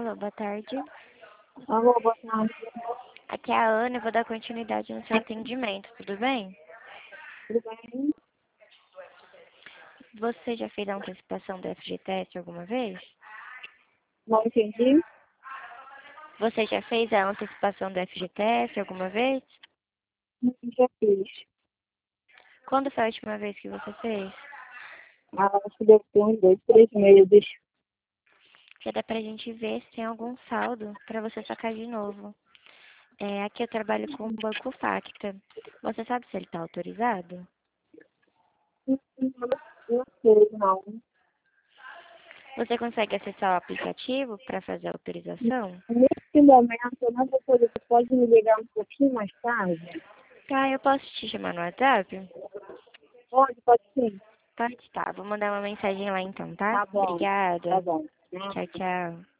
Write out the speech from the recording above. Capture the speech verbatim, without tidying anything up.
Alô, boa tarde. Alô, boa tarde. Aqui é a Ana, eu vou dar continuidade no seu atendimento, tudo bem? Tudo bem? Você já fez a antecipação do F G T S alguma vez? Não entendi. Você já fez a antecipação do F G T S alguma vez? Não, já fiz. Quando foi a última vez que você fez? Ah, acho que deve ter uns dois, três meses. Já dá pra gente ver se tem algum saldo para você sacar de novo. É, aqui eu trabalho com o Banco Facta. Você sabe se ele está autorizado? Não, não sei, não. Você consegue acessar o aplicativo para fazer a autorização? Nesse momento, eu não vou poder. Você pode me ligar um pouquinho mais tarde? Tá, eu posso te chamar no WhatsApp? Pode, pode sim. Pode, tá. Vou mandar uma mensagem lá então, tá? Tá bom. Tá Obrigada. bom. Tchau, tchau.